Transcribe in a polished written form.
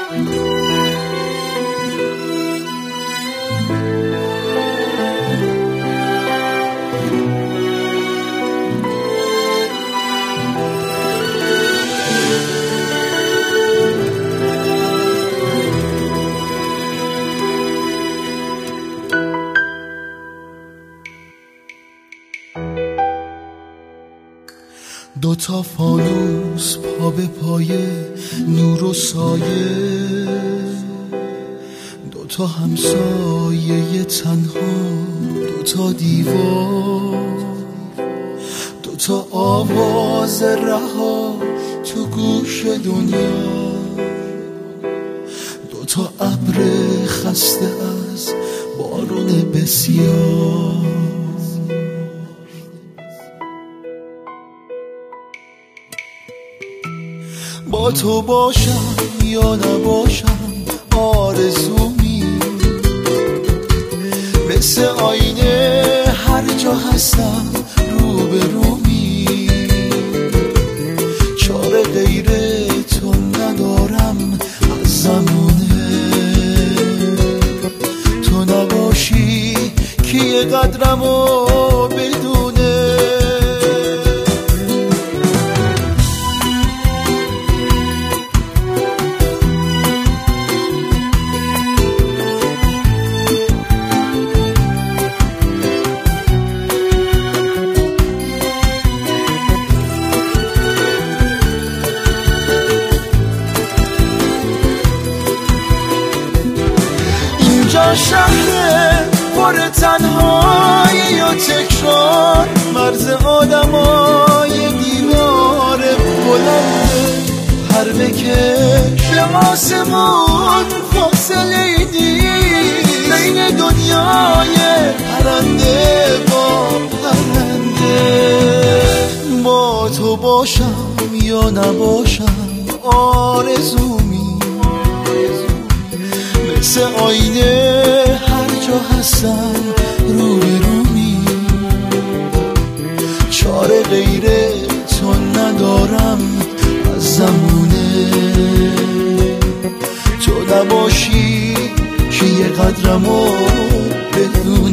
دوتا فانوس پا به پایه نور و سایه، دوتا همسایه تنها، دوتا دیوار، دوتا آواز رها تو گوش دنیا، دوتا ابر خسته از بارون بسیار. با تو باشم یا نباشم آرزومی، مثل آینه هر جا هستم روبرومی. چاره غیر تو ندارم از زمونه، تو نباشی کی قدرمو بدونه. اینجا شهر پر تنهایی و تکرار، مرز آدمای دیوار بلنده. هر بکش آسمون فاصله دید بین دنیای پرنده با پرنده. با تو باشم یا نباشم آرزومی، مثل آینه هر جا هستم روبرومی. چاره غیر تو ندارم از زمونه، تو نباشی که یه قدرمو بدون.